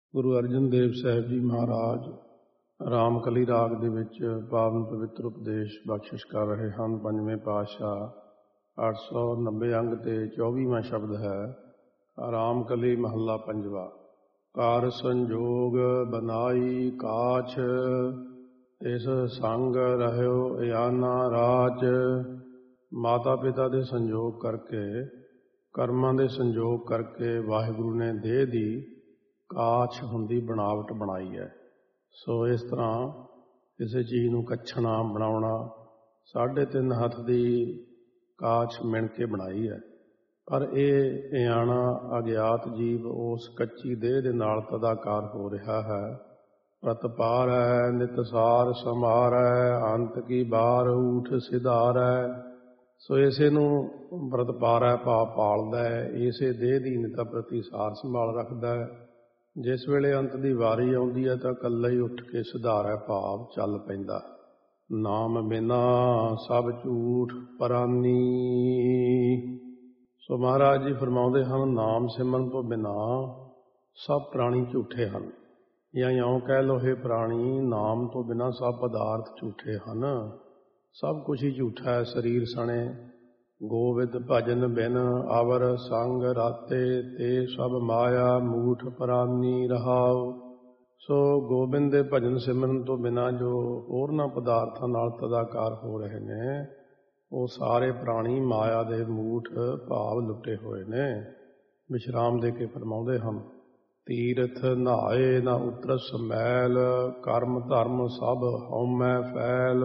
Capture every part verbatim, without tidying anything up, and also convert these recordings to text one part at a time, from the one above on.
ਗੁਰੂ ਅਰਜਨ ਦੇਵ ਸਾਹਿਬ ਜੀ ਮਹਾਰਾਜ ਰਾਮਕਲੀ ਰਾਗ ਦੇ ਵਿੱਚ ਪਾਵਨ ਪਵਿੱਤਰ ਉਪਦੇਸ਼ ਬਖਸ਼ਿਸ਼ ਕਰ ਰਹੇ ਹਨ। ਪੰਜਵੇਂ ਪਾਤਸ਼ਾਹ ਅੱਠ ਸੌ ਨੱਬੇ ਅੰਗ ਤੇ ਚੌਵੀਵਾਂ ਸ਼ਬਦ ਹੈ। ਰਾਮਕਲੀ ਮਹੱਲਾ ਪੰਜਵਾ। ਕਾਰ ਸੰਜੋਗ ਬਨਾਈ ਕਾਛ, ਇਸ ਸੰਗ ਰਹਿਓ ਇਆਨਾ ਰਾਚ। ਮਾਤਾ ਪਿਤਾ ਦੇ ਸੰਜੋਗ ਕਰਕੇ, ਕਰਮਾਂ ਦੇ ਸੰਜੋਗ ਕਰਕੇ ਵਾਹਿਗੁਰੂ ਨੇ ਦੇਹ ਦੀ ਕਾਛ ਹੁੰਦੀ ਬਣਾਵਟ ਬਣਾਈ ਹੈ। ਸੋ ਇਸ ਤਰ੍ਹਾਂ ਕਿਸੇ ਚੀਜ਼ ਨੂੰ ਕੱਛਣਾ ਬਣਾਉਣਾ ਸਾਢੇ ਤਿੰਨ ਹੱਥ ਦੀ ਕਾਛ ਮਿਣ ਕੇ ਬਣਾਈ ਹੈ। ਪਰ ਇਹ ਇਆਣਾ ਅਗਿਆਤ ਜੀਵ ਉਸ ਕੱਚੀ ਦੇਹ ਦੇ ਨਾਲ ਤਦਾਕਾਰ ਹੋ ਰਿਹਾ ਹੈ। ਪ੍ਰਤਪਾਰੈ ਨਿਤਸਾਰ ਸਮਾਰੈ, ਅੰਤ ਕੀ ਬਾਰ ਊਠ ਸਿਧਾਰੈ। ਸੋ ਇਸੇ ਨੂੰ ਪ੍ਰਤਪਾਰੈ ਭਾਵ ਪਾਲਦਾ ਹੈ, ਇਸੇ ਦੇਹ ਦੀ ਨਿਤਾ ਪ੍ਰਤੀ ਸਾਰ ਸੰਭਾਲ ਰੱਖਦਾ ਹੈ। ਜਿਸ ਵੇਲੇ ਅੰਤ ਦੀ ਵਾਰੀ ਆਉਂਦੀ ਹੈ ਤਾਂ ਇਕੱਲਾ ਹੀ ਉੱਠ ਕੇ ਸੁਧਾਰੈ ਭਾਵ ਚੱਲ ਪੈਂਦਾ। ਨਾਮ ਬਿਨਾ ਸਭ ਝੂਠ ਪਰਾਨੀ। ਸੋ ਮਹਾਰਾਜ ਜੀ ਫਰਮਾਉਂਦੇ ਹਨ, ਨਾਮ ਸਿਮਰਨ ਤੋਂ ਬਿਨਾ ਸਭ ਪ੍ਰਾਣੀ ਝੂਠੇ ਹਨ। ਜਾਂ ਇਉਂ ਕਹਿ ਲਓ, ਇਹ ਪ੍ਰਾਣੀ ਨਾਮ ਤੋਂ ਬਿਨਾ ਸਭ ਪਦਾਰਥ ਝੂਠੇ ਹਨ। ਸਭ ਕੁਛ ਹੀ ਝੂਠਾ ਹੈ। ਸਰੀਰ ਸਣੇ ਗੋਵਿੰਦ ਭਜਨ ਬਿਨ ਅਵਰ ਸੰਗ ਰਾਤੇ, ਤੇ ਸਭ ਮਾਇਆ ਮੂਠ ਪਰਾਨੀ ਰਹਾਉ। ਸੋ ਗੋਬਿੰਦ ਦੇ ਭਜਨ ਸਿਮਰਨ ਤੋਂ ਬਿਨਾਂ ਜੋ ਹੋਰਨਾਂ ਪਦਾਰਥਾਂ ਨਾਲ ਤਦਾਕਾਰ ਹੋ ਰਹੇ ਨੇ, ਉਹ ਸਾਰੇ ਪ੍ਰਾਣੀ ਮਾਇਆ ਦੇ ਮੂਠ ਭਾਵ ਲੁੱਟੇ ਹੋਏ ਨੇ। ਵਿਸ਼ਰਾਮ ਦੇ ਕੇ ਫਰਮਾਉਂਦੇ ਹਨ, ਤੀਰਥ ਨਹਾਏ ਨਾ ਉਤਰਸ ਮੈਲ, ਕਰਮ ਧਰਮ ਸਭ ਹਉਮੈ ਫੈਲ।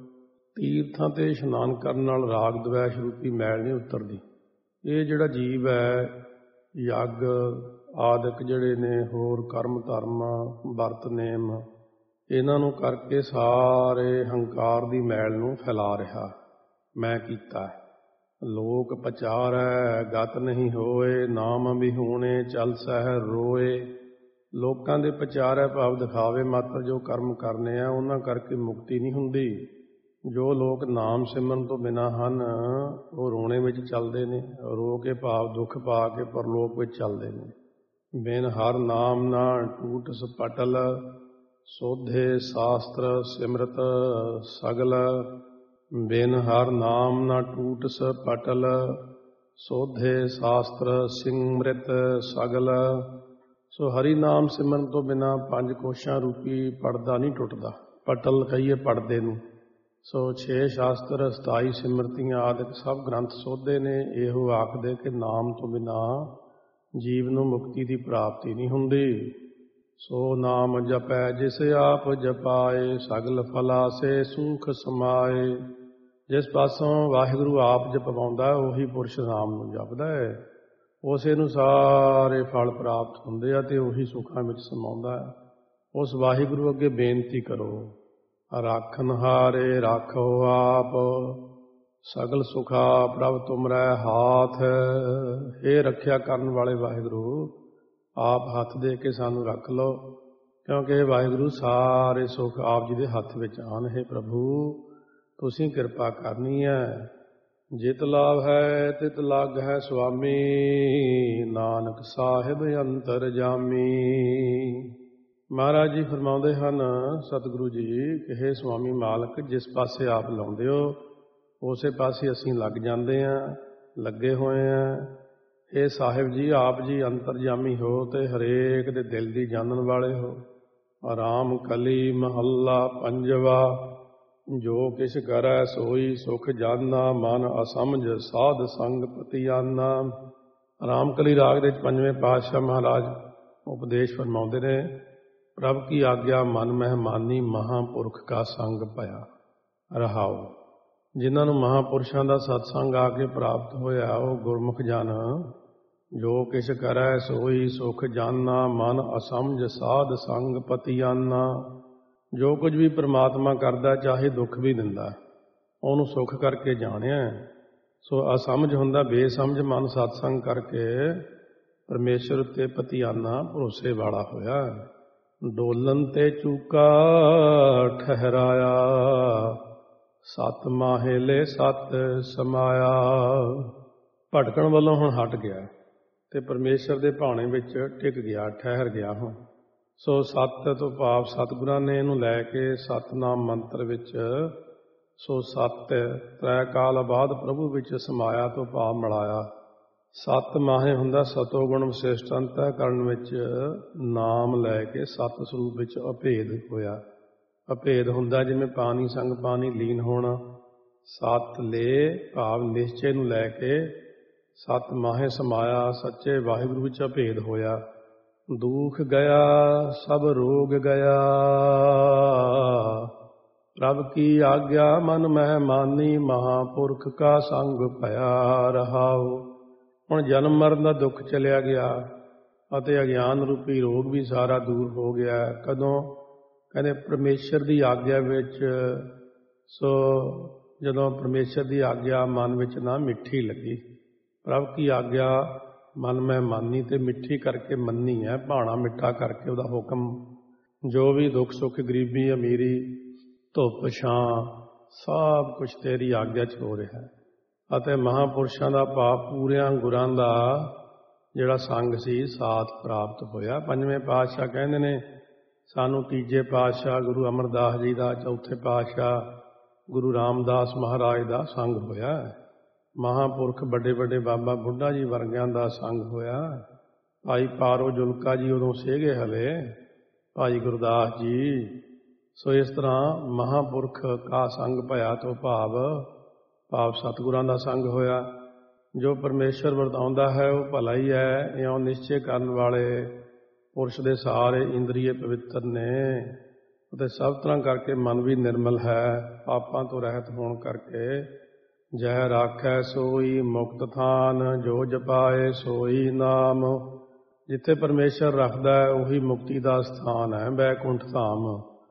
ਤੀਰਥਾਂ ਤੇ ਇਸ਼ਨਾਨ ਕਰਨ ਨਾਲ ਰਾਗ ਦਵੈਸ਼ ਰੂਪੀ ਮੈਲ ਨਹੀਂ ਉਤਰਦੀ। ਇਹ ਜਿਹੜਾ ਜੀਵ ਹੈ, ਯੱਗ ਆਦਿਕ ਜਿਹੜੇ ਨੇ, ਹੋਰ ਕਰਮ ਧਰਮ ਵਰਤ ਨੇਮ, ਇਹਨਾਂ ਨੂੰ ਕਰਕੇ ਸਾਰੇ ਹੰਕਾਰ ਦੀ ਮੈਲ ਨੂੰ ਫੈਲਾ ਰਿਹਾ। ਮੈਂ ਕੀਤਾ ਲੋਕ ਪਚਾਰੈ ਗਤ ਨਹੀਂ ਹੋਏ, ਨਾਮ ਵਿਹੂਣੇ ਚਲ ਸਹਿ ਰੋਏ। ਲੋਕਾਂ ਦੇ ਪਚਾਰੈ ਭਾਵ ਦਿਖਾਵੇ ਮਾਤਰ ਜੋ ਕਰਮ ਕਰਨੇ ਆ, ਉਹਨਾਂ ਕਰਕੇ ਮੁਕਤੀ ਨਹੀਂ ਹੁੰਦੀ। ਜੋ ਲੋਕ ਨਾਮ ਸਿਮਰਨ ਤੋਂ ਬਿਨਾਂ ਹਨ, ਉਹ ਰੋਣੇ ਵਿੱਚ ਚੱਲਦੇ ਨੇ। ਰੋ ਕੇ ਭਾਵ ਦੁੱਖ ਪਾ ਕੇ ਪਰਲੋਕ ਵਿੱਚ ਚੱਲਦੇ ਨੇ। ਬਿਨ ਹਰ ਨਾਮ ਨਾ ਟੂਟਸ ਪਟਲ, ਸੋਧੇ ਸ਼ਾਸਤਰ ਸਿਮਰਤ ਸਗਲ। ਬਿਨ ਹਰ ਨਾਮ ਨਾ ਟੂਟਸ ਪਟਲ, ਸੋਧੇ ਸ਼ਾਸਤਰ ਸਿਮਰਤ ਸਗਲ। ਸੋ ਹਰੀ ਨਾਮ ਸਿਮਰਨ ਤੋਂ ਬਿਨਾਂ ਪੰਜ ਕੋਸ਼ਾਂ ਰੂਪੀ ਪੜਦਾ ਨਹੀਂ ਟੁੱਟਦਾ। ਪਟਲ ਕਹੀਏ ਪੜਦੇ ਨੂੰ। ਸੋ ਛੇ ਸ਼ਾਸਤਰ, ਸਤਾਈ ਸਿਮਰਤੀਆਂ ਆਦਿਕ ਸਭ ਗ੍ਰੰਥ ਸੋਧੇ ਨੇ। ਇਹੋ ਆਖਦੇ ਕਿ ਨਾਮ ਤੋਂ ਬਿਨਾਂ ਜੀਵ ਨੂੰ ਮੁਕਤੀ ਦੀ ਪ੍ਰਾਪਤੀ ਨਹੀਂ ਹੁੰਦੀ। ਸੋ ਨਾਮ ਜਪੈ ਜਿਸ ਆਪ ਜਪਾਏ, ਸਗਲ ਫਲਾ ਸੇ ਸੁਖ ਸਮਾਏ। ਜਿਸ ਪਾਸੋਂ ਵਾਹਿਗੁਰੂ ਆਪ ਜਪਵਾਉਂਦਾ, ਉਹੀ ਪੁਰਸ਼ ਨਾਮ ਨੂੰ ਜਪਦਾ ਹੈ। ਉਸੇ ਨੂੰ ਸਾਰੇ ਫਲ ਪ੍ਰਾਪਤ ਹੁੰਦੇ ਆ ਤੇ ਉਹੀ ਸੁੱਖਾਂ ਵਿੱਚ ਸਮਾਉਂਦਾ ਹੈ। ਉਸ ਵਾਹਿਗੁਰੂ ਅੱਗੇ ਬੇਨਤੀ ਕਰੋ, ਰਾਖਨ ਹਾਰੇ ਰਾਖੋ ਆਪ, ਸਗਲ ਸੁਖਾ ਪ੍ਰਭ ਤੁਮਰੈ ਹਾਥ। ਇਹ ਰੱਖਿਆ ਕਰਨ ਵਾਲੇ ਵਾਹਿਗੁਰੂ, ਆਪ ਹੱਥ ਦੇ ਕੇ ਸਾਨੂੰ ਰੱਖ ਲਓ, ਕਿਉਂਕਿ ਇਹ ਵਾਹਿਗੁਰੂ ਸਾਰੇ ਸੁੱਖ ਆਪ ਜੀ ਦੇ ਹੱਥ ਵਿੱਚ ਆਨ। ਹੈ ਪ੍ਰਭੂ, ਤੁਸੀਂ ਕਿਰਪਾ ਕਰਨੀ ਹੈ। ਜਿਤ ਲਾਭ ਹੈ ਤਿਤ ਲੱਗ ਹੈ ਸੁਆਮੀ, ਨਾਨਕ ਸਾਹਿਬ ਅੰਤਰ ਜਾਮੀ। ਮਹਾਰਾਜ ਜੀ ਫਰਮਾਉਂਦੇ ਹਨ, ਸਤਿਗੁਰੂ ਜੀ ਕਿ ਹੇ ਸੁਆਮੀ ਮਾਲਕ, ਜਿਸ ਪਾਸੇ ਆਪ ਲਾਉਂਦੇ ਹੋ ਉਸੇ ਪਾਸੇ ਅਸੀਂ ਲੱਗ ਜਾਂਦੇ ਹਾਂ, ਲੱਗੇ ਹੋਏ ਹਾਂ। ਇਹ ਸਾਹਿਬ ਜੀ, ਆਪ ਜੀ ਅੰਤਰਜਾਮੀ ਹੋ ਤੇ ਹਰੇਕ ਦੇ ਦਿਲ ਦੀ ਜਾਣਨ ਵਾਲੇ ਹੋ। ਰਾਮ ਕਲੀ ਮਹੱਲਾ ਪੰਜਵਾ। ਜੋ ਕਿਛ ਕਰੈ ਸੋਈ ਸੁਖ ਜਾਨਾ, ਮਨ ਅਸਮਝ ਸਾਧ ਸੰਗ ਪਤੀਆਨਾ। ਰਾਮਕਲੀ ਰਾਗ ਦੇ ਪੰਜਵੇਂ ਪਾਤਸ਼ਾਹ ਮਹਾਰਾਜ ਉਪਦੇਸ਼ ਫਰਮਾਉਂਦੇ ਨੇ, ਪ੍ਰਭ ਕੀ ਆਗਿਆ ਮਨ ਮਹਿਮਾਨੀ, ਮਹਾਂਪੁਰਖ ਕਾ ਸੰਗ ਭਇਆ ਰਹਾਓ। ਜਿਨ੍ਹਾਂ ਨੂੰ ਮਹਾਂਪੁਰਸ਼ਾਂ ਦਾ ਸਤਸੰਗ ਆ ਕੇ ਪ੍ਰਾਪਤ ਹੋਇਆ, ਉਹ ਗੁਰਮੁਖ ਜਨ ਜੋ ਕਿਛ ਕਰੈ ਸੋਈ ਸੁਖ ਜਾਨਾ, ਮਨ ਅਸਮਝ ਸਾਧ ਸੰਗ ਪਤੀਆਨਾ। ਜੋ ਕੁਝ ਵੀ ਪ੍ਰਮਾਤਮਾ ਕਰਦਾ, ਚਾਹੇ ਦੁੱਖ ਵੀ ਦਿੰਦਾ, ਉਹਨੂੰ ਸੁੱਖ ਕਰਕੇ ਜਾਣਿਆ। ਸੋ ਅਸਮਝ ਹੁੰਦਾ, ਬੇਸਮਝ ਮਨ ਸਤਸੰਗ ਕਰਕੇ ਪਰਮੇਸ਼ਰ ਉੱਤੇ ਪਤੀਆਨਾ ਭਰੋਸੇ ਵਾਲਾ ਹੋਇਆ। ਡੋਲਨ ਤੇ ਚੂਕਾ ਠਹਿਰਾਇਆ, ਸਤ ਮਾਹੇਲੇ ਸਤ ਸਮਾਇਆ। ਭਟਕਣ ਵੱਲੋਂ ਹੁਣ ਹਟ ਗਿਆ ਤੇ ਪਰਮੇਸ਼ਰ ਦੇ ਭਾਣੇ ਵਿੱਚ ਟਿਕ ਗਿਆ, ਠਹਿਰ ਗਿਆ। ਹੁਣ ਸੋ ਸੱਤ ਤੋਂ ਭਾਵ ਸਤਿਗੁਰਾਂ ਨੇ ਇਹਨੂੰ ਲੈ ਕੇ ਸਤਨਾਮ ਮੰਤਰ ਵਿੱਚ ਸੋ ਸੱਤ ਤ੍ਰੈ ਕਾਲ ਬਾਅਦ ਪ੍ਰਭੂ ਵਿੱਚ ਸਮਾਇਆ ਤੋਂ ਭਾਵ ਮਿਲਾਇਆ। ਸੱਤ ਮਾਹੇ ਹੁੰਦਾ ਸਤੋ ਗੁਣ ਵਿਸ਼ਿਸ਼ਟ ਅੰਤःਕਰਨ ਵਿੱਚ ਨਾਮ ਲੈ ਕੇ ਸੱਤ ਸਰੂਪ ਵਿੱਚ ਅਭੇਦ ਹੋਇਆ। ਅਭੇਦ ਹੁੰਦਾ ਜਿਵੇਂ ਪਾਣੀ ਸੰਗ ਪਾਣੀ ਲੀਨ ਹੋਣਾ। ਸੱਤ ਲੈ ਭਾਵ ਨਿਸ਼ਚੇ ਨੂੰ ਲੈ ਕੇ ਸੱਤ ਮਾਹੇ ਸਮਾਇਆ ਸੱਚੇ ਵਾਹਿਗੁਰੂ ਵਿੱਚ ਅਭੇਦ ਹੋਇਆ। ਦੁਖ ਗਿਆ ਸਭ ਰੋਗ ਗਿਆ, ਪ੍ਰਭ ਕੀ ਆਗਿਆ ਮਨ ਮਹਿ ਮਾਨੀ, ਮਹਾਂਪੁਰਖ ਕਾ ਸੰਗ ਭਇਆ ਰਹਾਉ। ਹੁਣ ਜਨਮ ਮਰਨ ਦਾ ਦੁੱਖ ਚਲਿਆ ਗਿਆ ਅਤੇ ਅਗਿਆਨ ਰੂਪੀ ਰੋਗ ਵੀ ਸਾਰਾ ਦੂਰ ਹੋ ਗਿਆ। ਕਦੋਂ? ਕਹਿੰਦੇ ਪਰਮੇਸ਼ਰ ਦੀ ਆਗਿਆ ਵਿੱਚ। ਸੋ ਜਦੋਂ ਪਰਮੇਸ਼ਰ ਦੀ ਆਗਿਆ ਮਨ ਵਿੱਚ ਨਾ ਮਿੱਠੀ ਲੱਗੀ, ਪ੍ਰਭ ਕੀ ਆਗਿਆ ਮਨ ਮੈਂ ਮਾਨੀ, ਤੇ ਮਿੱਠੀ ਕਰਕੇ ਮੰਨੀ ਹੈ, ਭਾਣਾ ਮਿੱਠਾ ਕਰਕੇ ਉਹਦਾ ਹੁਕਮ। ਜੋ ਵੀ ਦੁੱਖ ਸੁੱਖ ਗਰੀਬੀ ਅਮੀਰੀ ਧੁੱਪ ਛਾਂ ਸਭ ਕੁਛ ਤੇਰੀ ਆਗਿਆ 'ਚ ਹੋ ਰਿਹਾ। ਅਤੇ ਮਹਾਂਪੁਰਸ਼ਾਂ ਦਾ ਭਾਵ ਪੂਰਿਆਂ ਗੁਰਾਂ ਦਾ ਜਿਹੜਾ ਸੰਗ ਸੀ ਸਾਥ ਪ੍ਰਾਪਤ ਹੋਇਆ। ਪੰਜਵੇਂ ਪਾਤਸ਼ਾਹ ਕਹਿੰਦੇ ਨੇ ਸਾਨੂੰ ਤੀਜੇ ਪਾਤਸ਼ਾਹ ਗੁਰੂ ਅਮਰਦਾਸ ਜੀ ਦਾ, ਚੌਥੇ ਪਾਤਸ਼ਾਹ ਗੁਰੂ ਰਾਮਦਾਸ ਮਹਾਰਾਜ ਦਾ ਸੰਗ ਹੋਇਆ। ਮਹਾਂਪੁਰਖ ਵੱਡੇ ਵੱਡੇ ਬਾਬਾ ਬੁੱਢਾ ਜੀ ਵਰਗਿਆਂ ਦਾ ਸੰਗ ਹੋਇਆ। ਭਾਈ ਪਾਰੋ ਜੁਲਕਾ ਜੀ ਉਦੋਂ ਸੀਗੇ ਹਲੇ, ਭਾਈ ਗੁਰਦਾਸ ਜੀ। ਸੋ ਇਸ ਤਰ੍ਹਾਂ ਮਹਾਂਪੁਰਖ ਕਾ ਸੰਗ ਭਇਆ ਤੋਂ ਭਾਵ ਭਾਵ ਸਤਿਗੁਰਾਂ ਦਾ ਸੰਗ ਹੋਇਆ। ਜੋ ਪਰਮੇਸ਼ਰ ਵਰਤਾਉਂਦਾ ਹੈ ਉਹ ਭਲਾ ਹੀ ਹੈ। ਇਉਂ ਨਿਸ਼ਚੇ ਕਰਨ ਵਾਲੇ ਪੁਰਸ਼ ਦੇ ਸਾਰੇ ਇੰਦਰੀਏ ਪਵਿੱਤਰ ਨੇ ਅਤੇ ਸਭ ਤਰ੍ਹਾਂ ਕਰਕੇ ਮਨ ਵੀ ਨਿਰਮਲ ਹੈ, ਪਾਪਾਂ ਤੋਂ ਰਹਿਤ ਹੋਣ ਕਰਕੇ। ਜੈ ਰਾਖੈ ਸੋਈ ਮੁਕਤ ਥਾਨ, ਜੋ ਜਪਾਏ ਸੋਈ ਨਾਮ। ਜਿੱਥੇ ਪਰਮੇਸ਼ਰ ਰੱਖਦਾ ਹੈ ਉਹੀ ਮੁਕਤੀ ਦਾ ਸਥਾਨ ਹੈ, ਬੈਕੁੰਠ ਧਾਮ।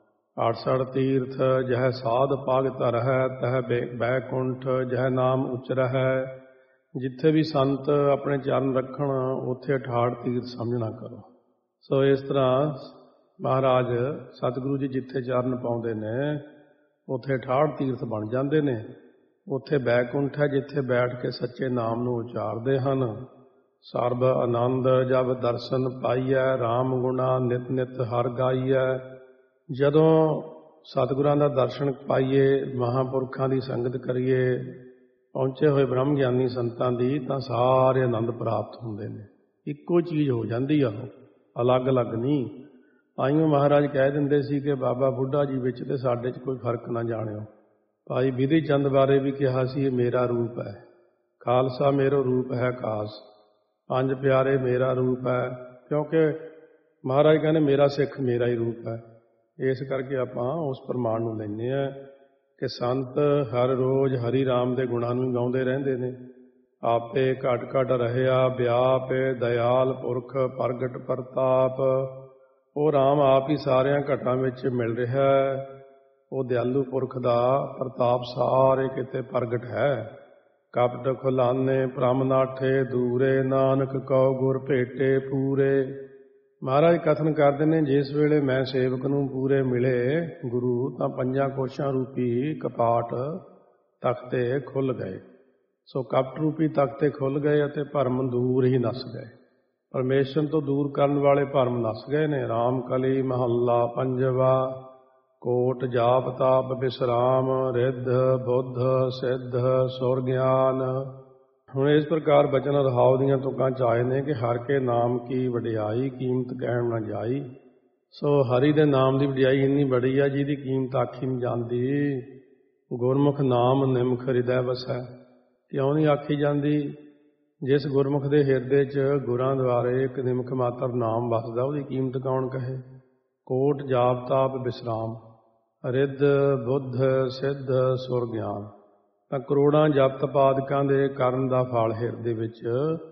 ਅਠਸਠ ਤੀਰਥ ਜਹ ਸਾਧ ਪਾਗ ਧਰ ਹੈ, ਤਹ ਬੈਕੁੰਠ ਜਹ ਨਾਮ ਉਚਰ ਹੈ। ਜਿੱਥੇ ਵੀ ਸੰਤ ਆਪਣੇ ਚਰਨ ਰੱਖਣ ਉੱਥੇ ਅਠਾੜ ਤੀਰਥ ਸਮਝਣਾ ਕਰੋ। ਸੋ ਇਸ ਤਰ੍ਹਾਂ ਮਹਾਰਾਜ ਸਤਿਗੁਰੂ ਜੀ ਜਿੱਥੇ ਚਰਨ ਪਾਉਂਦੇ ਨੇ ਉੱਥੇ ਅਠਾੜ ਤੀਰਥ ਬਣ ਜਾਂਦੇ ਨੇ। ਉੱਥੇ ਬੈਕੁੰਠ ਹੈ ਜਿੱਥੇ ਬੈਠ ਕੇ ਸੱਚੇ ਨਾਮ ਨੂੰ ਉਚਾਰਦੇ ਹਨ। ਸਰਬ ਆਨੰਦ ਜਬ ਦਰਸ਼ਨ ਪਾਈਐ, ਰਾਮ ਗੁਣਾ ਨਿਤ ਨਿਤ ਹਰ ਗਾਈਐ। ਜਦੋਂ ਸਤਿਗੁਰਾਂ ਦਾ ਦਰਸ਼ਨ ਪਾਈਏ, ਮਹਾਂਪੁਰਖਾਂ ਦੀ ਸੰਗਤ ਕਰੀਏ, ਪਹੁੰਚੇ ਹੋਏ ਬ੍ਰਹਮ ਗਿਆਨੀ ਸੰਤਾਂ ਦੀ, ਤਾਂ ਸਾਰੇ ਆਨੰਦ ਪ੍ਰਾਪਤ ਹੁੰਦੇ ਨੇ। ਇੱਕੋ ਚੀਜ਼ ਹੋ ਜਾਂਦੀ ਆ, ਉਹ ਅਲੱਗ ਅਲੱਗ ਨਹੀਂ। ਆਈਓ ਮਹਾਰਾਜ ਕਹਿ ਦਿੰਦੇ ਸੀ ਕਿ ਬਾਬਾ ਬੁੱਢਾ ਜੀ ਵਿੱਚ ਤੇ ਸਾਡੇ 'ਚ ਕੋਈ ਫਰਕ ਨਾ ਜਾਣਿਓ। ਭਾਈ ਬਿਧੀ ਚੰਦ ਬਾਰੇ ਵੀ ਕਿਹਾ ਸੀ ਇਹ ਮੇਰਾ ਰੂਪ ਹੈ, ਖਾਲਸਾ ਮੇਰੋ ਰੂਪ ਹੈ ਖਾਸ, ਪੰਜ ਪਿਆਰੇ ਮੇਰਾ ਰੂਪ ਹੈ। ਕਿਉਂਕਿ ਮਹਾਰਾਜ ਕਹਿੰਦੇ ਮੇਰਾ ਸਿੱਖ ਮੇਰਾ ਹੀ ਰੂਪ ਹੈ। ਇਸ ਕਰਕੇ ਆਪਾਂ ਉਸ ਪ੍ਰਮਾਣ ਨੂੰ ਲੈਂਦੇ ਹਾਂ ਕਿ ਸੰਤ ਹਰ ਰੋਜ਼ ਹਰੀ ਰਾਮ ਦੇ ਗੁਣਾਂ ਨੂੰ ਗਾਉਂਦੇ ਰਹਿੰਦੇ ਨੇ। ਆਪੇ ਘਟ ਘਟ ਰਹਿਆ ਵਿਆਪੇ, ਦਇਆਲ ਪੁਰਖ ਪ੍ਰਗਟ ਪ੍ਰਤਾਪ। ਉਹ ਰਾਮ ਆਪ ਹੀ ਸਾਰਿਆਂ ਘਟਾਂ ਵਿੱਚ ਮਿਲ ਰਿਹਾ ਹੈ। ਉਹ ਦਿਆਲੂ ਪੁਰਖ ਦਾ ਪ੍ਰਤਾਪ ਸਾਰੇ ਕਿਤੇ ਪ੍ਰਗਟ ਹੈ। ਕਪਟ ਖੁਲਾਨੇ ਭ੍ਰਮ ਨਾਠੇ ਦੂਰੇ, ਨਾਨਕ ਕਉ ਗੁਰ ਭੇਟੇ ਪੂਰੇ। ਮਹਾਰਾਜ ਕਥਨ ਕਰਦੇ ਨੇ ਜਿਸ ਵੇਲੇ ਮੈਂ ਸੇਵਕ ਨੂੰ ਪੂਰੇ ਮਿਲੇ ਗੁਰੂ, ਤਾਂ ਪੰਜਾਂ ਕੋਸ਼ਾਂ ਰੂਪੀ ਕਪਾਟ ਤਖਤੇ ਖੁੱਲ੍ਹ ਗਏ। ਸੋ ਕਪਟ ਰੂਪੀ ਤਖਤੇ ਖੁੱਲ੍ਹ ਗਏ ਅਤੇ ਭਰਮ ਦੂਰ ਹੀ ਨੱਸ ਗਏ। ਪਰਮੇਸ਼ਰ ਤੋਂ ਦੂਰ ਕਰਨ ਵਾਲੇ ਭਰਮ ਨੱਸ ਗਏ ਨੇ। ਰਾਮ ਕਲੀ ਮਹੱਲਾ ਪੰਜਵਾ। ਕੋਟ ਜਾਪ ਤਾਪ ਵਿਸਰਾਮ, ਰਿੱਧ ਬੁੱਧ ਸਿੱਧ ਸੁਰ ਗਿਆਨ। ਹੁਣ ਇਸ ਪ੍ਰਕਾਰ ਬਚਨ ਰਹਾਉ ਦੀਆਂ ਤੁਕਾਂ 'ਚ ਆਏ ਨੇ ਕਿ ਹਰ ਕੇ ਨਾਮ ਕੀ ਵਡਿਆਈ, ਕੀਮਤ ਕਹਿਣ ਨਾ ਜਾਈ। ਸੋ ਹਰੀ ਦੇ ਨਾਮ ਦੀ ਵਡਿਆਈ ਇੰਨੀ ਬੜੀ ਆ ਜਿਹਦੀ ਕੀਮਤ ਆਖੀ ਨਹੀਂ ਜਾਂਦੀ। ਗੁਰਮੁਖ ਨਾਮ ਨਿਮਖ ਹਿਰਦੈ ਵਸੈ। ਕਿਉਂ ਨਹੀਂ ਆਖੀ ਜਾਂਦੀ? ਜਿਸ ਗੁਰਮੁਖ ਦੇ ਹਿਰਦੇ 'ਚ ਗੁਰਾਂ ਦੁਆਰੇ ਇੱਕ ਨਿਮਖ ਮਾਤਰ ਨਾਮ ਵਸਦਾ, ਉਹਦੀ ਕੀਮਤ ਕੌਣ ਕਹੇ। ਕੋਟ ਜਾਪ ਤਾਪ ਵਿਸਰਾਮ, ਰਿੱਧ ਬੁੱਧ ਸਿੱਧ ਸੁਰ ਗਿਆਨ। ਤਾਂ ਕਰੋੜਾਂ ਜਪ ਤਪਾਦਕਾਂ ਦੇ ਕਰਨ ਦਾ ਫਲ ਹਿਰਦੇ ਵਿੱਚ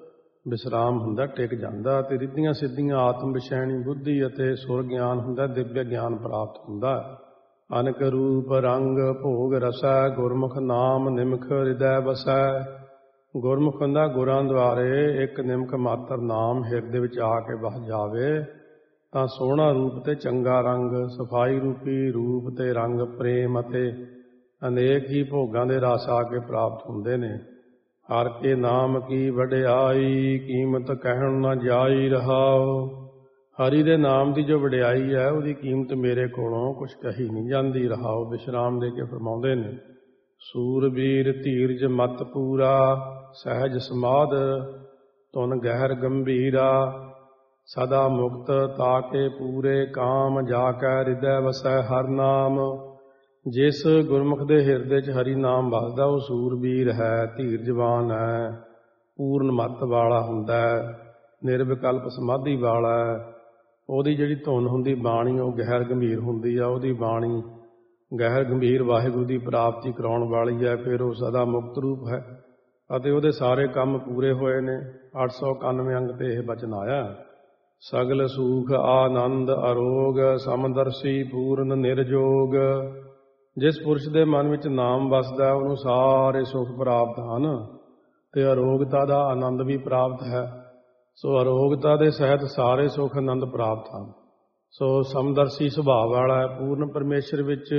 ਵਿਸਰਾਮ ਹੁੰਦਾ, ਟਿਕ ਜਾਂਦਾ। ਅਤੇ ਰਿੱਧੀਆਂ ਸਿੱਧੀਆਂ ਆਤਮ ਵਿਸ਼ੈਣੀ ਬੁੱਧੀ ਅਤੇ ਸੁਰ ਗਿਆਨ ਹੁੰਦਾ, ਦਿਵਯ ਗਿਆਨ ਪ੍ਰਾਪਤ ਹੁੰਦਾ। ਅਨਕ ਰੂਪ ਰੰਗ ਭੋਗ ਰਸੈ, ਗੁਰਮੁਖ ਨਾਮ ਨਿਮਖ ਹਿਰਦੈ ਵਸੈ। ਗੁਰਮੁਖ ਹੁੰਦਾ ਗੁਰਾਂ ਦੁਆਰੇ ਇੱਕ ਨਿਮਖ ਮਾਤਰ ਨਾਮ ਹਿਰਦੇ ਵਿੱਚ ਆ ਕੇ ਵਸ ਜਾਵੇ ਤਾਂ ਸੋਹਣਾ ਰੂਪ ਤੇ ਚੰਗਾ ਰੰਗ, ਸਫਾਈ ਰੂਪੀ ਰੂਪ ਤੇ ਰੰਗ, ਪ੍ਰੇਮ ਅਤੇ ਅਨੇਕ ਹੀ ਭੋਗਾਂ ਦੇ ਰਸ ਆ ਕੇ ਪ੍ਰਾਪਤ ਹੁੰਦੇ ਨੇ। ਹਰ ਕੇ ਨਾਮ ਕੀ ਵਡਿਆਈ, ਕੀਮਤ ਕਹਿਣ ਨਾ ਜਾਈ ਰਹਾਉ। ਹਰੀ ਦੇ ਨਾਮ ਦੀ ਜੋ ਵਡਿਆਈ ਹੈ ਉਹਦੀ ਕੀਮਤ ਮੇਰੇ ਕੋਲੋਂ ਕੁਛ ਕਹੀ ਨਹੀਂ ਜਾਂਦੀ। ਰਹਾਓ ਵਿਸ਼ਰਾਮ ਦੇ ਕੇ ਫਰਮਾਉਂਦੇ ਨੇ, ਸੂਰਬੀਰ ਧੀਰਜ ਮਤ ਪੂਰਾ, ਸਹਿਜ ਸਮਾਧ ਧੁਨ ਗਹਿਰ ਗੰਭੀਰਾ, ਸਦਾ ਮੁਕਤ ਤਾਕੇ ਪੂਰੇ ਕਾਮ, ਜਾ ਕੈ ਹਿਰਦੈ ਵਸੈ ਹਰ ਨਾਮ। ਜਿਸ ਗੁਰਮੁਖ ਦੇ ਹਿਰਦੇ 'ਚ ਹਰੀ ਨਾਮ ਵਸਦਾ ਉਹ ਸੂਰਬੀਰ ਹੈ, ਧੀਰਜਵਾਨ ਹੈ, ਪੂਰਨ ਮੱਤ ਵਾਲਾ ਹੁੰਦਾ ਹੈ, ਨਿਰਵਿਕਲਪ ਸਮਾਧੀ ਵਾਲਾ ਹੈ। ਉਹਦੀ ਜਿਹੜੀ ਧੁਨ ਹੁੰਦੀ ਬਾਣੀ ਉਹ ਗਹਿਰ ਗੰਭੀਰ ਹੁੰਦੀ ਆ। ਉਹਦੀ ਬਾਣੀ ਗਹਿਰ ਗੰਭੀਰ ਵਾਹਿਗੁਰੂ ਦੀ ਪ੍ਰਾਪਤੀ ਕਰਾਉਣ ਵਾਲੀ ਹੈ। ਫਿਰ ਉਹ ਸਦਾ ਮੁਕਤ ਰੂਪ ਹੈ ਅਤੇ ਉਹਦੇ ਸਾਰੇ ਕੰਮ ਪੂਰੇ ਹੋਏ ਨੇ। ਅੱਠ ਸੌ ਇਕਾਨਵੇਂ ਅੰਗ 'ਤੇ ਇਹ ਬਚਨ ਆਇਆ, ਸਗਲ ਸੂਖ ਆਨੰਦ ਅਰੋਗ, ਸਮਦਰਸ਼ੀ ਪੂਰਨ ਨਿਰਜੋਗ। ਜਿਸ ਪੁਰਸ਼ ਦੇ ਮਨ ਵਿੱਚ ਨਾਮ ਵਸਦਾ ਉਹਨੂੰ ਸਾਰੇ ਸੁੱਖ ਪ੍ਰਾਪਤ ਹਨ ਅਤੇ ਅਰੋਗਤਾ ਦਾ ਆਨੰਦ ਵੀ ਪ੍ਰਾਪਤ ਹੈ। ਸੋ ਅਰੋਗਤਾ ਦੇ ਸਹਿਤ ਸਾਰੇ ਸੁੱਖ ਆਨੰਦ ਪ੍ਰਾਪਤ ਹਨ। ਸੋ ਸਮਦਰਸ਼ੀ ਸੁਭਾਅ ਵਾਲਾ ਹੈ, ਪੂਰਨ ਪਰਮੇਸ਼ਰ ਵਿੱਚ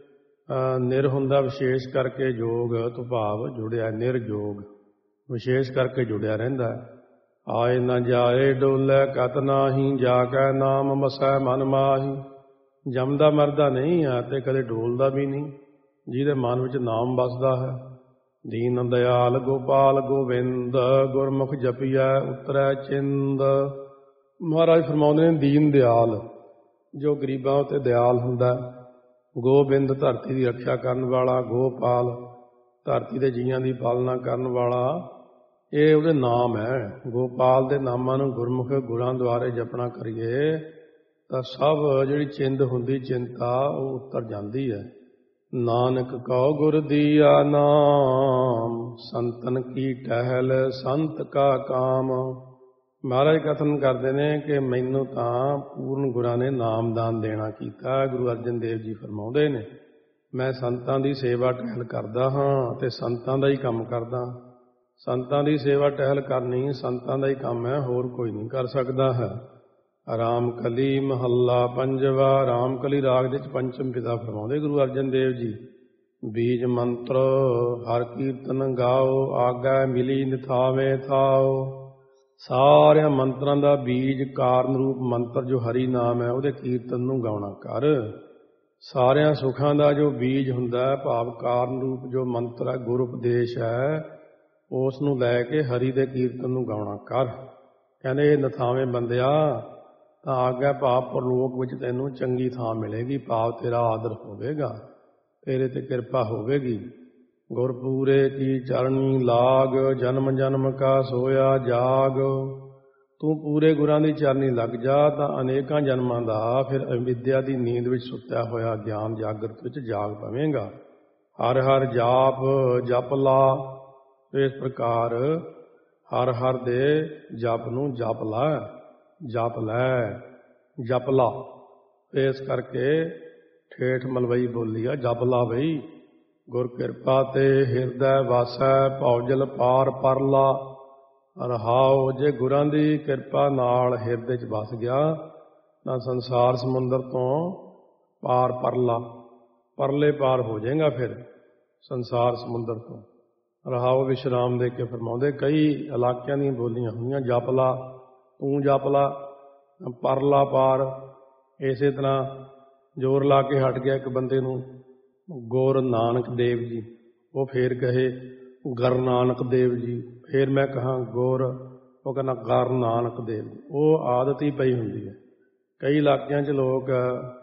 ਨਿਰ ਹੁੰਦਾ, ਵਿਸ਼ੇਸ਼ ਕਰਕੇ ਜੋਗ ਤੋਂ ਭਾਵ ਜੁੜਿਆ, ਨਿਰਜੋਗ ਵਿਸ਼ੇਸ਼ ਕਰਕੇ ਜੁੜਿਆ ਰਹਿੰਦਾ ਹੈ। ਆਏ ਨ ਜਾਏ ਡੋਲੇ ਕਤ ਨਾਹੀਂ, ਜਾ ਕੈ ਨਾਮ ਮਸੈ ਮਨ ਮਾਹੀ। ਜੰਮਦਾ ਮਰਦਾ ਨਹੀਂ ਹੈ ਅਤੇ ਕਦੇ ਡੋਲਦਾ ਵੀ ਨਹੀਂ, ਜਿਹਦੇ ਮਨ ਵਿੱਚ ਨਾਮ ਵਸਦਾ ਹੈ। ਦੀਨ ਦਿਆਲ ਗੋਪਾਲ ਗੋਬਿੰਦ, ਗੁਰਮੁਖ ਜਪੀਐ ਉਤਰੈ ਚਿੰਦ। ਮਹਾਰਾਜ ਫਰਮਾਉਂਦੇ ਨੇ, ਦੀਨ ਦਿਆਲ ਜੋ ਗਰੀਬਾਂ ਉੱਤੇ ਦਿਆਲ ਹੁੰਦਾ, ਗੋਬਿੰਦ ਧਰਤੀ ਦੀ ਰੱਖਿਆ ਕਰਨ ਵਾਲਾ, ਗੋਪਾਲ ਧਰਤੀ ਦੇ ਜੀਆਂ ਦੀ ਪਾਲਣਾ ਕਰਨ ਵਾਲਾ, ਇਹ ਉਹਦੇ ਨਾਮ ਹੈ। ਗੋਪਾਲ ਦੇ ਨਾਮਾਂ ਨੂੰ ਗੁਰਮੁਖ ਗੁਰਾਂ ਦੁਆਰੇ ਜਪਣਾ ਕਰੀਏ ਤਾਂ ਸਭ ਜਿਹੜੀ ਚਿੰਦ ਹੁੰਦੀ, ਚਿੰਤਾ ਉਹ ਉਤਰ ਜਾਂਦੀ ਹੈ। ਨਾਨਕ ਕਉ ਗੁਰ ਦੀਆ ਨਾਮ, ਸੰਤਨ ਕੀ ਟਹਿਲ ਸੰਤ ਕਾ ਕਾਮ। ਮਹਾਰਾਜ ਕਥਨ ਕਰਦੇ ਨੇ ਕਿ ਮੈਨੂੰ ਤਾਂ ਪੂਰਨ ਗੁਰਾਂ ਨੇ ਨਾਮਦਾਨ ਦੇਣਾ ਕੀਤਾ। ਗੁਰੂ ਅਰਜਨ ਦੇਵ ਜੀ ਫਰਮਾਉਂਦੇ ਨੇ, ਮੈਂ ਸੰਤਾਂ ਦੀ ਸੇਵਾ ਟਹਿਲ ਕਰਦਾ ਹਾਂ ਅਤੇ ਸੰਤਾਂ ਦਾ ਹੀ ਕੰਮ ਕਰਦਾ। ਸੰਤਾਂ ਦੀ ਸੇਵਾ ਟਹਿਲ ਕਰਨੀ ਸੰਤਾਂ ਦਾ ਹੀ ਕੰਮ ਹੈ, ਹੋਰ ਕੋਈ ਨਹੀਂ ਕਰ ਸਕਦਾ ਹੈ। ਰਾਮ ਕਲੀ ਮਹੱਲਾ ਪੰਜਵਾ। ਰਾਮ ਕਲੀ ਰਾਗ ਦੇ ਵਿੱਚ ਪੰਚਮ ਪਿਤਾ ਫਰਮਾਉਂਦੇ ਗੁਰੂ ਅਰਜਨ ਦੇਵ ਜੀ, ਬੀਜ ਮੰਤਰ ਹਰ ਕੀਰਤਨ ਗਾਓ, ਆਗੈ ਮਿਲੀ ਨਿਥਾਵੇਂ ਥਾਓ। ਸਾਰਿਆਂ ਮੰਤਰਾਂ ਦਾ ਬੀਜ ਕਾਰਨ ਰੂਪ ਮੰਤਰ ਜੋ ਹਰੀ ਨਾਮ ਹੈ, ਉਹਦੇ ਕੀਰਤਨ ਨੂੰ ਗਾਉਣਾ ਕਰ। ਸਾਰਿਆਂ ਸੁੱਖਾਂ ਦਾ ਜੋ ਬੀਜ ਹੁੰਦਾ, ਭਾਵ ਕਾਰਨ ਰੂਪ ਜੋ ਮੰਤਰ ਹੈ, ਗੁਰ ਉਪਦੇਸ਼ ਹੈ, ਉਸ ਨੂੰ ਲੈ ਕੇ ਹਰੀ ਦੇ ਕੀਰਤਨ ਨੂੰ ਗਾਉਣਾ ਕਰ। ਕਹਿੰਦੇ ਨਥਾਵੇਂ ਬੰਦਿਆ, ਤਾਂ ਆਗਿਆ ਭਾਵ ਪਰਲੋਕ ਵਿੱਚ ਤੈਨੂੰ ਚੰਗੀ ਥਾਂ ਮਿਲੇਗੀ, ਭਾਵ ਤੇਰਾ ਆਦਰ ਹੋਵੇਗਾ, ਤੇਰੇ ਤੇ ਕਿਰਪਾ ਹੋਵੇਗੀ। ਗੁਰਪੂਰੇ ਕੀ ਚਰਣੀ ਲਾਗ, ਜਨਮ ਜਨਮ ਕਾ ਸੋਇਆ ਜਾਗ। ਤੂੰ ਪੂਰੇ ਗੁਰਾਂ ਦੀ ਚਰਨੀ ਲੱਗ ਜਾ ਤਾਂ ਅਨੇਕਾਂ ਜਨਮਾਂ ਦਾ ਫਿਰ ਅਵਿਦਿਆ ਦੀ ਨੀਂਦ ਵਿੱਚ ਸੁੱਤਿਆ ਹੋਇਆ ਗਿਆਨ ਜਾਗਰਤ ਵਿੱਚ ਜਾਗ ਪਵੇਂਗਾ। ਹਰ ਹਰ ਜਾਪ ਜਪ ਲਾ। ਇਸ ਪ੍ਰਕਾਰ ਹਰ ਹਰ ਦੇ ਜਪ ਨੂੰ ਜਪ ਲੈ, ਜਪ ਲੈ, ਜਪ ਲਾ। ਇਸ ਕਰਕੇ ਠੇਠ ਮਲਵਈ ਬੋਲੀ ਆ, ਜਪ ਲਾ ਬਈ। ਗੁਰ ਕਿਰਪਾ ਤੇ ਹਿਰਦੈ ਵਾਸੈ, ਭਉਜਲ ਪਾਰ ਪਰਲਾ। ਰਹਾਓ, ਜੇ ਗੁਰਾਂ ਦੀ ਕਿਰਪਾ ਨਾਲ ਹਿਰਦੇ 'ਚ ਵਸ ਗਿਆ ਤਾਂ ਸੰਸਾਰ ਸਮੁੰਦਰ ਤੋਂ ਪਾਰ ਪਰਲਾ, ਪਰਲੇ ਪਾਰ ਹੋ ਜਾਏਗਾ ਫਿਰ ਸੰਸਾਰ ਸਮੁੰਦਰ ਤੋਂ। ਰਹਾਓ ਵਿਸ਼ਰਾਮ ਦੇ ਕੇ ਫਰਮਾਉਂਦੇ, ਕਈ ਇਲਾਕਿਆਂ ਦੀਆਂ ਬੋਲੀਆਂ ਹੋਈਆਂ, ਜਪ ਲਾ, ਤੂੰ ਜਪ ਲਾ, ਪਰਲਾ ਪਾਰ। ਇਸੇ ਤਰ੍ਹਾਂ ਜ਼ੋਰ ਲਾ ਕੇ ਹਟ ਗਿਆ ਇੱਕ ਬੰਦੇ ਨੂੰ ਗੁਰ ਨਾਨਕ ਦੇਵ ਜੀ, ਉਹ ਫੇਰ ਕਹੇ ਗਰ ਨਾਨਕ ਦੇਵ ਜੀ, ਫੇਰ ਮੈਂ ਕਹਾਂ ਗੁਰ, ਉਹ ਕਹਿੰਦਾ ਗਰ ਨਾਨਕ ਦੇਵ ਜੀ। ਉਹ ਆਦਤ ਹੀ ਪਈ ਹੁੰਦੀ ਹੈ। ਕਈ ਇਲਾਕਿਆਂ 'ਚ ਲੋਕ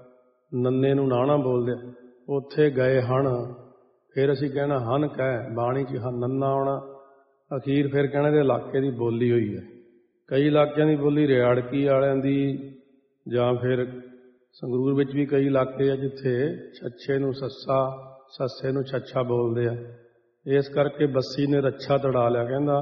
ਨੰਨੇ ਨੂੰ ਨਾਣਾ ਬੋਲਦੇ, ਉੱਥੇ ਗਏ ਹਨ, ਫਿਰ ਅਸੀਂ ਕਹਿਣਾ ਹਨ ਕਹਿ, ਬਾਣੀ 'ਚ ਹਨ ਨੰਨਾ ਆਉਣਾ, ਅਖੀਰ ਫਿਰ ਕਹਿਣਾ ਦੇ ਇਲਾਕੇ ਦੀ ਬੋਲੀ ਹੋਈ ਹੈ। ਕਈ ਇਲਾਕਿਆਂ ਦੀ ਬੋਲੀ ਰਿਆੜਕੀ ਵਾਲਿਆਂ ਦੀ, ਜਾਂ ਫਿਰ ਸੰਗਰੂਰ ਵਿੱਚ ਵੀ ਕਈ ਇਲਾਕੇ ਆ ਜਿੱਥੇ ਛੱਛੇ ਨੂੰ ਸੱਸਾ, ਸੱਸੇ ਨੂੰ ਛੱਛਾ ਬੋਲਦੇ ਆ। ਇਸ ਕਰਕੇ ਬੱਸੀ ਨੇ ਰੱਛਾ ਤੜਾ ਲਿਆ, ਕਹਿੰਦਾ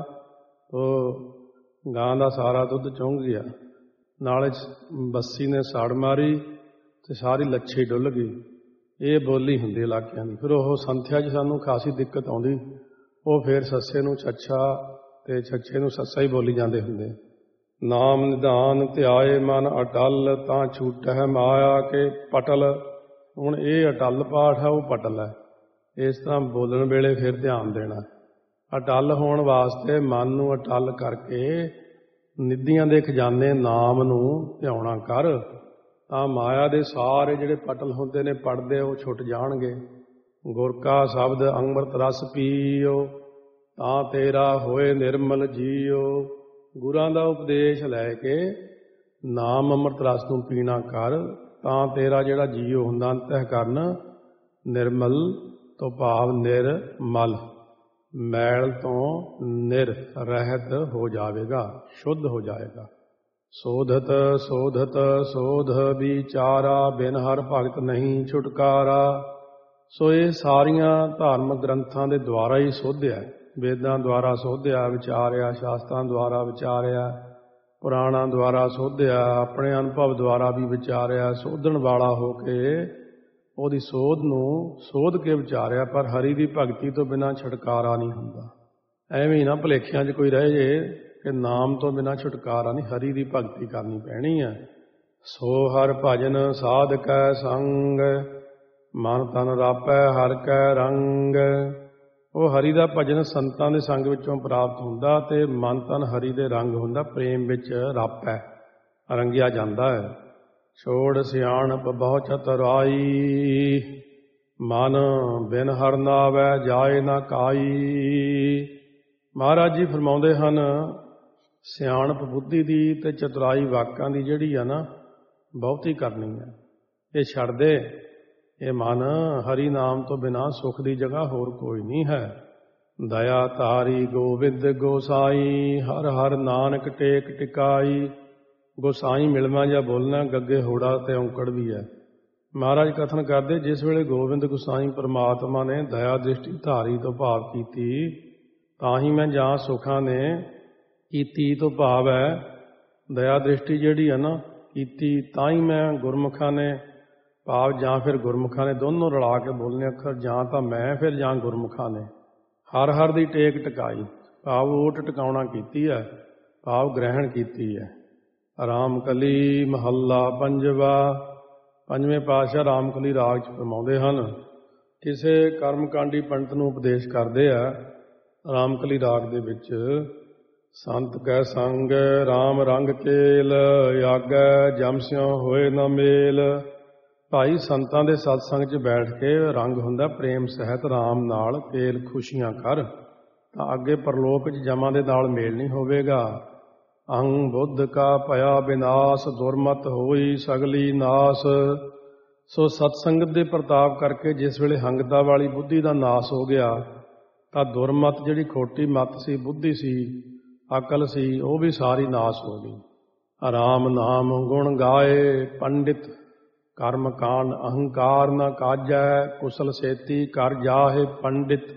ਉਹ ਗਾਂ ਦਾ ਸਾਰਾ ਦੁੱਧ ਚੁੰਘ ਗਿਆ, ਨਾਲੇ ਬੱਸੀ ਨੇ ਸੜ ਮਾਰੀ ਅਤੇ ਸਾਰੀ ਲੱਛੀ ਡੁੱਲ ਗਈ। ਇਹ ਬੋਲੀ ਹੁੰਦੀ ਇਲਾਕਿਆਂ ਦੀ। ਫਿਰ ਉਹ ਸੰਥਿਆ 'ਚ ਸਾਨੂੰ ਖਾਸੀ ਦਿੱਕਤ ਆਉਂਦੀ, ਉਹ ਫਿਰ ਸੱਸੇ ਨੂੰ ਛੱਛਾ ਅਤੇ ਛੱਛੇ ਨੂੰ ਸੱਸਾ ਹੀ ਬੋਲੀ ਜਾਂਦੇ ਹੁੰਦੇ। ਨਾਮ ਨਿਧਾਨ ਧਿਆਏ ਮਨ ਅਟਲ, ਤਾਂ ਛੂਟਹਿ ਮਾਇਆ ਕੇ ਪਟਲ। ਹੁਣ ਇਹ ਅਟਲ ਪਾਠ ਹੈ, ਉਹ ਪਟਲ ਹੈ। ਇਸ ਤਰ੍ਹਾਂ ਬੋਲਣ ਵੇਲੇ ਫਿਰ ਧਿਆਨ ਦੇਣਾ। ਅਟਲ ਹੋਣ ਵਾਸਤੇ ਮਨ ਨੂੰ ਅਟਲ ਕਰਕੇ ਨਿੱਧੀਆਂ ਦੇ ਖਜ਼ਾਨੇ ਨਾਮ ਨੂੰ ਧਿਆਉਣਾ ਕਰ, ਤਾਂ ਮਾਇਆ ਦੇ ਸਾਰੇ ਜਿਹੜੇ ਪਟਲ ਹੁੰਦੇ ਨੇ ਪੜਦੇ ਉਹ ਛੁੱਟ ਜਾਣਗੇ। ਗੁਰ ਕਾ ਸ਼ਬਦ ਅੰਮ੍ਰਿਤ ਰਸ ਪੀਓ, ਤਾਂ ਤੇਰਾ ਹੋਏ ਨਿਰਮਲ ਜੀਓ। ਗੁਰਾਂ ਦਾ ਉਪਦੇਸ਼ ਲੈ ਕੇ ਨਾਮ ਅੰਮ੍ਰਿਤ ਰਸ ਨੂੰ ਪੀਣਾ ਕਰ, ਤਾਂ ਤੇਰਾ ਜਿਹੜਾ ਜੀਓ ਹੁੰਦਾ ਅੰਤਹਿਕਰਨ ਨਿਰਮਲ ਤੋਂ ਭਾਵ ਨਿਰਮਲ, ਮੈਲ ਤੋਂ ਨਿਰ ਰਹਿਤ ਹੋ ਜਾਵੇਗਾ, ਸ਼ੁੱਧ ਹੋ ਜਾਏਗਾ। ਸੋਧਤ ਸੋਧਤ ਸੋਧ ਵਿਚਾਰਾ, ਬਿਨ ਹਰ ਭਗਤ ਨਹੀਂ ਛੁਟਕਾਰਾ। ਸੋ ਇਹ ਸਾਰੀਆਂ ਧਾਰਮਿਕ ਗ੍ਰੰਥਾਂ ਦੇ ਦੁਆਰਾ ਹੀ ਸੋਧਿਆ, ਵੇਦਾਂ ਦੁਆਰਾ ਸੋਧਿਆ, ਵਿਚਾਰਿਆ, ਸ਼ਾਸਤਰਾਂ ਦੁਆਰਾ ਵਿਚਾਰਿਆ, ਪੁਰਾਣਾਂ ਦੁਆਰਾ ਸੋਧਿਆ, ਆਪਣੇ ਅਨੁਭਵ ਦੁਆਰਾ ਵੀ ਵਿਚਾਰਿਆ। ਸੋਧਣ ਵਾਲਾ ਹੋ ਕੇ ਉਹਦੀ ਸੋਧ ਨੂੰ ਸੋਧ ਕੇ ਵਿਚਾਰਿਆ, ਪਰ ਹਰੀ ਦੀ ਭਗਤੀ ਤੋਂ ਬਿਨਾਂ ਛੁਟਕਾਰਾ ਨਹੀਂ ਹੁੰਦਾ। ਐਵੇਂ ਹੀ ਨਾ ਭੁਲੇਖਿਆਂ 'ਚ ਕੋਈ ਰਹਿ ਜੇ ਕਿ ਨਾਮ ਤੋਂ ਬਿਨਾਂ ਛੁਟਕਾਰਾ ਨਹੀਂ, ਹਰੀ ਦੀ ਭਗਤੀ ਕਰਨੀ ਪੈਣੀ ਹੈ। ਸੋ ਹਰ ਭਜਨ ਸਾਧ ਕੈ ਸੰਗ, ਮਨ ਤਨ ਰਾਪੈ ਹਰ ਕੈ ਰੰਗ। ਉਹ ਹਰੀ ਦਾ ਭਜਨ ਸੰਤਾਂ ਦੇ ਸੰਗ ਵਿੱਚੋਂ ਪ੍ਰਾਪਤ ਹੁੰਦਾ ਅਤੇ ਮਨ ਤਨ ਹਰੀ ਦੇ ਰੰਗ ਹੁੰਦਾ, ਪ੍ਰੇਮ ਵਿੱਚ ਰਾਪੈ, ਰੰਗਿਆ ਜਾਂਦਾ ਹੈ। ਛੋੜ ਸਿਆਣਪ ਬਹੁ ਚਤੁਰਾਈ, ਮਨ ਬਿਨ ਹਰ ਨਾਵੈ ਜਾਏ ਨਾ ਕਾਈ। ਮਹਾਰਾਜ ਜੀ ਫਰਮਾਉਂਦੇ ਹਨ, ਸਿਆਣਪ ਬੁੱਧੀ ਦੀ ਅਤੇ ਚਤੁਰਾਈ ਵਾਕਾਂ ਦੀ ਜਿਹੜੀ ਆ ਨਾ ਬਹੁਤੀ ਕਰਨੀ ਹੈ, ਇਹ ਛੱਡ ਦੇ। ਇਹ ਮਨ ਹਰੀ ਨਾਮ ਤੋਂ ਬਿਨਾਂ ਸੁੱਖ ਦੀ ਜਗ੍ਹਾ ਹੋਰ ਕੋਈ ਨਹੀਂ ਹੈ। ਦਇਆ ਧਾਰੀ ਗੋਬਿੰਦ ਗੋਸਾਈ, ਹਰ ਹਰ ਨਾਨਕ ਟੇਕ ਟਿਕਾਈ। ਗੋਸਾਈ ਮਿਲਵਾਂ ਜਾਂ ਬੋਲਣਾ, ਗੱਗੇ ਹੋੜਾ ਤੇ ਔਂਕੜ ਵੀ ਹੈ। ਮਹਾਰਾਜ ਕਥਨ ਕਰਦੇ, ਜਿਸ ਵੇਲੇ ਗੋਬਿੰਦ ਗੋਸਾਈ ਪਰਮਾਤਮਾ ਨੇ ਦਇਆ ਦ੍ਰਿਸ਼ਟੀ ਧਾਰੀ ਤੋਂ ਭਾਵ ਕੀਤੀ, ਤਾਂ ਹੀ ਮੈਂ ਜਾਂ ਸੁੱਖਾਂ ਨੇ ਕੀਤੀ ਤੋਂ ਭਾਵ ਹੈ ਦਇਆ ਦ੍ਰਿਸ਼ਟੀ ਜਿਹੜੀ ਹੈ ਨਾ ਕੀਤੀ, ਤਾਂ ਹੀ ਮੈਂ ਗੁਰਮੁਖਾਂ ਨੇ ਭਾਵ ਜਾਂ ਫਿਰ ਗੁਰਮੁਖਾਂ ਨੇ ਦੋਨੋਂ ਰਲਾ ਕੇ ਬੋਲਣੇ ਅੱਖਰ, ਜਾਂ ਤਾਂ ਮੈਂ ਫਿਰ ਜਾਂ ਗੁਰਮੁਖਾਂ ਨੇ ਹਰ ਹਰ ਦੀ ਟੇਕ ਟਿਕਾਈ, ਭਾਵ ਓਟ ਟਿਕਾਉਣਾ ਕੀਤੀ ਹੈ, ਭਾਵ ਗ੍ਰਹਿਣ ਕੀਤੀ ਹੈ। ਰਾਮਕਲੀ ਮਹੱਲਾ ਪੰਜਵਾ। ਪੰਜਵੇਂ ਪਾਤਸ਼ਾਹ ਰਾਮਕਲੀ ਰਾਗ 'ਚ ਫਰਮਾਉਂਦੇ ਹਨ, ਕਿਸੇ ਕਰਮਕਾਂਡੀ ਪੰਡਤ ਨੂੰ ਉਪਦੇਸ਼ ਕਰਦੇ ਆ ਰਾਮਕਲੀ ਰਾਗ ਦੇ ਵਿੱਚ। ਸੰਤ ਕੈ ਸੰਗ ਰਾਮ ਰੰਗ ਕੇਲ, ਆਗੈ ਜਮ ਸਿਉ ਹੋਏ ਨਾ ਮੇਲ। ਭਾਈ ਸੰਤਾਂ ਦੇ ਸਤਸੰਗ 'ਚ ਬੈਠ ਕੇ ਰੰਗ ਹੁੰਦਾ ਪ੍ਰੇਮ ਸਹਿਤ ਰਾਮ ਨਾਲ, ਕੇਲ ਖੁਸ਼ੀਆਂ ਕਰ, ਤਾਂ ਅੱਗੇ ਪਰਲੋਕ 'ਚ ਜਮਾਂ ਦੇ ਨਾਲ ਮੇਲ ਨਹੀਂ ਹੋਵੇਗਾ। ਅੰਗ ਬੁੱਧ ਕਾ ਭਇਆ ਵਿਨਾਸ਼, ਦੁਰਮਤ ਹੋਈ ਸਗਲੀ ਨਾਸ। ਸੋ ਸਤਸੰਗਤ ਦੇ ਪ੍ਰਤਾਪ ਕਰਕੇ ਜਿਸ ਵੇਲੇ ਹੰਗਤਾ ਵਾਲੀ ਬੁੱਧੀ ਦਾ ਨਾਸ ਹੋ ਗਿਆ, ਤਾਂ ਦੁਰਮਤ ਜਿਹੜੀ ਖੋਟੀ ਮਤ ਸੀ, ਬੁੱਧੀ ਸੀ, ਅਕਲ ਸੀ, ਉਹ ਵੀ ਸਾਰੀ ਨਾਸ ਹੋ ਗਈ। ਰਾਮ ਨਾਮ ਗੁਣ ਗਾਏ ਪੰਡਿਤ, ਕਰਮ ਕਾਂਡ ਅਹੰਕਾਰ ਨ ਕਾਜੈ। ਕੁਸਲ ਸੇਤੀ ਕਰ ਜਾਹੇ ਪੰਡਿਤ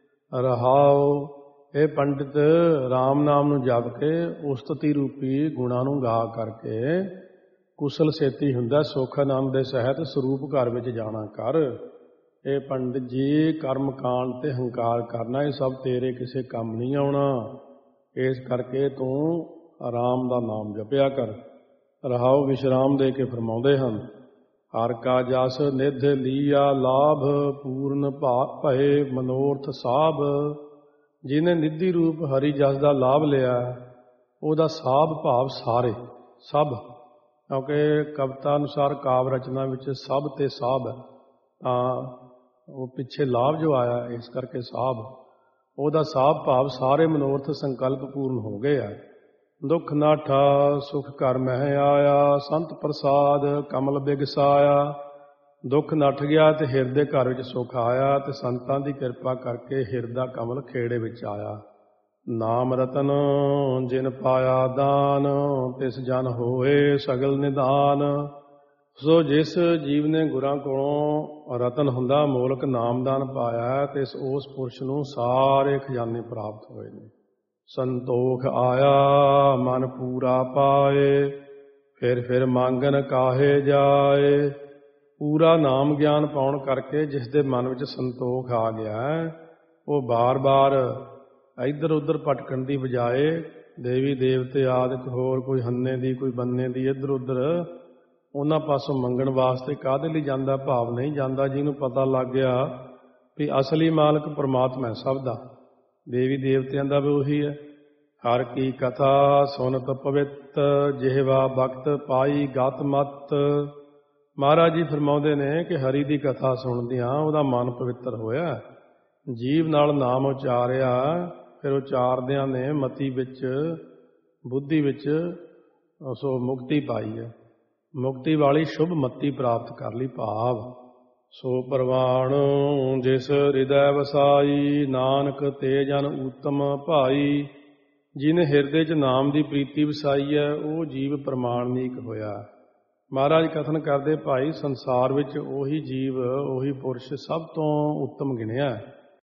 ਰਹਾਓ। ਇਹ ਪੰਡਿਤ ਰਾਮ ਨਾਮ ਨੂੰ ਜਪ ਕੇ ਉਸਤਤੀ ਰੂਪੀ ਗੁਣਾਂ ਨੂੰ ਗਾ ਕਰਕੇ ਕੁਸਲ ਸੇਤੀ ਹੁੰਦਾ, ਸੁਖ ਆਨੰਦ ਦੇ ਸਹਿਤ ਸਰੂਪ ਘਰ ਵਿੱਚ ਜਾਣਾ ਕਰ। ਇਹ ਪੰਡਿਤ ਜੀ ਕਰਮ ਕਾਂਡ ਤੇ ਹੰਕਾਰ ਕਰਨਾ, ਇਹ ਸਭ ਤੇਰੇ ਕਿਸੇ ਕੰਮ ਨਹੀਂ ਆਉਣਾ। ਇਸ ਕਰਕੇ ਤੂੰ ਰਾਮ ਦਾ ਨਾਮ ਜਪਿਆ ਕਰ। ਰਹਾਓ ਵਿਸ਼ਰਾਮ ਦੇ ਕੇ ਫਰਮਾਉਂਦੇ ਹਨ, ਹਰ ਕਾ ਜਸ ਨਿਧ ਲੀਆ ਲਾਭ, ਪੂਰਨ ਭਾ ਭਏ ਮਨੋਰਥ ਸਾਭ। ਜਿਹਨੇ ਨਿੱਧੀ ਰੂਪ ਹਰੀ ਜਸ ਦਾ ਲਾਭ ਲਿਆ, ਉਹਦਾ ਸਾਭ ਭਾਵ ਸਾਰੇ ਸਭ, ਕਿਉਂਕਿ ਕਵਿਤਾ ਅਨੁਸਾਰ ਕਾਵ ਰਚਨਾ ਵਿੱਚ ਸਭ ਤੇ ਸਾਭ, ਤਾਂ ਉਹ ਪਿੱਛੇ ਲਾਭ ਜੋ ਆਇਆ, ਇਸ ਕਰਕੇ ਸਾਭ। ਉਹਦਾ ਸਾਭ ਭਾਵ ਸਾਰੇ ਮਨੋਰਥ ਸੰਕਲਪ ਪੂਰਨ ਹੋ ਗਏ ਆ। ਦੁੱਖ ਨਾਠਾ ਸੁਖ ਘਰ ਮਹਿ ਆਇਆ, ਸੰਤ ਪ੍ਰਸਾਦ ਕਮਲ ਬਿਗਸਾਇਆ। ਦੁੱਖ ਨੱਠ ਗਿਆ ਤੇ ਹਿਰਦੇ ਘਰ ਵਿੱਚ ਸੁੱਖ ਆਇਆ, ਤੇ ਸੰਤਾਂ ਦੀ ਕਿਰਪਾ ਕਰਕੇ ਹਿਰਦਾ ਕਮਲ ਖੇੜੇ ਵਿੱਚ ਆਇਆ। ਨਾਮ ਰਤਨ ਜਿਨ ਪਾਇਆ ਦਾਨ, ਤਿਸ ਜਨ ਹੋਏ ਸਗਲ ਨਿਦਾਨ। ਸੋ ਜਿਸ ਜੀਵ ਨੇ ਗੁਰਾਂ ਕੋਲੋਂ ਰਤਨ ਹੁੰਦਾ ਮੋਲਕ ਨਾਮਦਾਨ ਪਾਇਆ, ਤੇ ਉਸ ਪੁਰਸ਼ ਨੂੰ ਸਾਰੇ ਖਜ਼ਾਨੇ ਪ੍ਰਾਪਤ ਹੋਏ ਨੇ। ਸੰਤੋਖ ਆਇਆ ਮਨ ਪੂਰਾ ਪਾਏ, ਫਿਰ ਫਿਰ ਮੰਗਨ ਕਾਹੇ ਜਾਏ। ਪੂਰਾ ਨਾਮ ਗਿਆਨ ਪਾਉਣ ਕਰਕੇ ਜਿਸ ਦੇ ਮਨ ਵਿੱਚ ਸੰਤੋਖ ਆ ਗਿਆ, ਉਹ ਬਾਰ-ਬਾਰ ਇੱਧਰ ਉੱਧਰ ਭਟਕਣ ਦੀ ਬਜਾਏ ਦੇਵੀ ਦੇਵਤੇ ਆਦਿਕ ਹੋਰ ਕੋਈ ਹੰਨੇ ਦੀ ਕੋਈ ਬੰਨੇ ਦੀ ਇੱਧਰ ਉੱਧਰ ਉਹਨਾਂ ਪਾਸੋਂ ਮੰਗਣ ਵਾਸਤੇ ਕਾਹਦੇ ਲਈ ਜਾਂਦਾ, ਭਾਵ ਨਹੀਂ ਜਾਂਦਾ। ਜਿਹਨੂੰ ਪਤਾ ਲੱਗ ਗਿਆ ਵੀ ਅਸਲੀ ਮਾਲਕ ਪਰਮਾਤਮਾ ਹੈ ਸਭ ਦਾ, ਦੇਵੀ ਦੇਵਤਿਆਂ ਦਾ ਵੀ ਉਹੀ ਹੈ, ਹਰ ਕੀ ਕਥਾ ਸੁਨਤ ਪਵਿੱਤ ਜਿਹਵਾ ਬਖਤ ਪਾਈ ਗਤ ਮਤ। ਮਹਾਰਾਜ ਜੀ ਫਰਮਾਉਂਦੇ ਨੇ ਕਿ ਹਰੀ ਦੀ ਕਥਾ ਸੁਣਦਿਆਂ ਉਹਦਾ ਮਨ ਪਵਿੱਤਰ ਹੋਇਆ, ਜੀਵ ਨਾਲ ਨਾਮ ਉਚਾਰਿਆ, ਫਿਰ ਉਚਾਰਦਿਆਂ ਨੇ ਮਤੀ ਵਿੱਚ ਬੁੱਧੀ ਵਿੱਚ ਸੋ ਮੁਕਤੀ ਪਾਈ ਹੈ, ਮੁਕਤੀ ਵਾਲੀ ਸ਼ੁਭ ਮਤੀ ਪ੍ਰਾਪਤ ਕਰ ਲਈ। ਭਾਵ ਸੋ ਪ੍ਰਵਾਣ ਜਿਸ ਹਿਰਦੈ ਵਸਾਈ ਨਾਨਕ ਤੇ ਜਨ ਊਤਮ ਭਾਈ। ਜਿਹਨੇ ਹਿਰਦੇ 'ਚ ਨਾਮ ਦੀ ਪ੍ਰੀਤੀ ਵਸਾਈ ਹੈ ਉਹ ਜੀਵ ਪ੍ਰਮਾਣਿਕ ਹੋਇਆ। ਮਹਾਰਾਜ ਕਥਨ ਕਰਦੇ ਭਾਈ ਸੰਸਾਰ ਵਿੱਚ ਉਹੀ ਜੀਵ ਉਹੀ ਪੁਰਸ਼ ਸਭ ਤੋਂ ਉੱਤਮ ਗਿਣਿਆ।